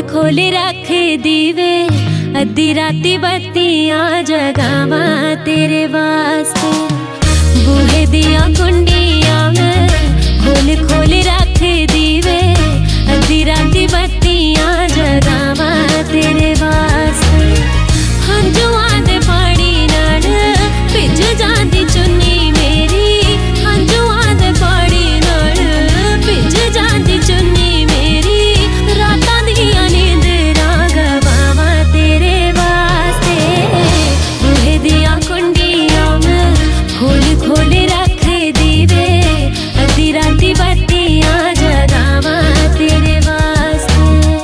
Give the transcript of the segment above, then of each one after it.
खोल रख दीवे, अद्धी राती बत्तियां जगावा तेरे वास्ते। बूहे दिया कुंडियां में खोल खोल रख दीवे, अद्धी राती बत्तियां जगावा तेरे वास्ते। हंजुआं दे पानी नाल भिज जांदी चुन्नी मेरी, हंजुआं दे पानी नाल भिज जांदी चुन्नी मेरी। रातां दियां नींदरां गवावा तेरे वास्ते। बूहे दियां कुंडियां में खोल खोल रख दीवे, अद्धी राती बत्तियां जगावा तेरे वास्ते।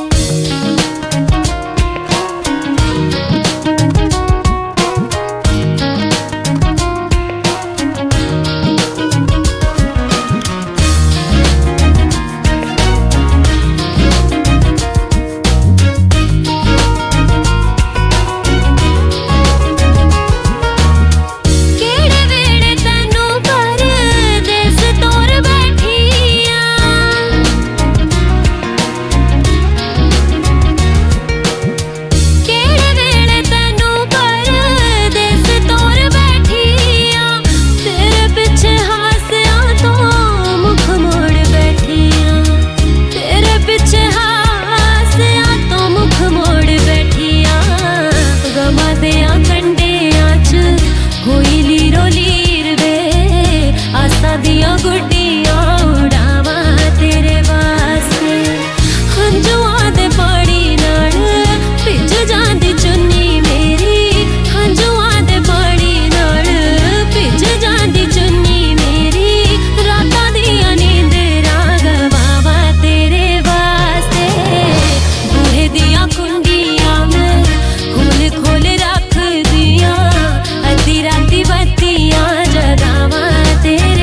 दिया गुड्डियां उड़ावा तेरे वास्ते। हंजुआं दे पानी नाल भिज जांदी चुन्नी मेरी, हंजुआं दे पानी नाल भिज जांदी चुन्नी मेरी। रातां दियां नींदरां गवावा तेरे वास्ते। बूहे दियां कुंडियां में खोल खोल रख दियां, अद्धी राती बत्तियां जगावा तेरे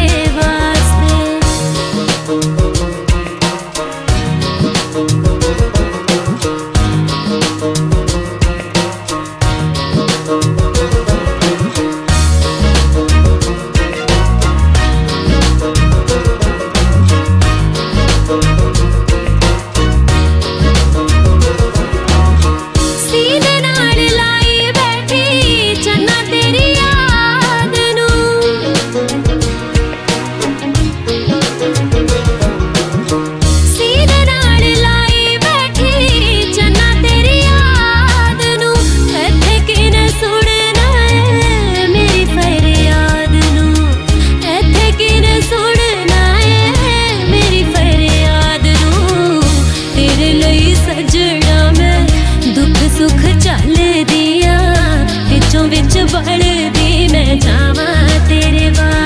सुख चल दिया, विचों विच बढ़दी मैं जावां तेरे वास्ते।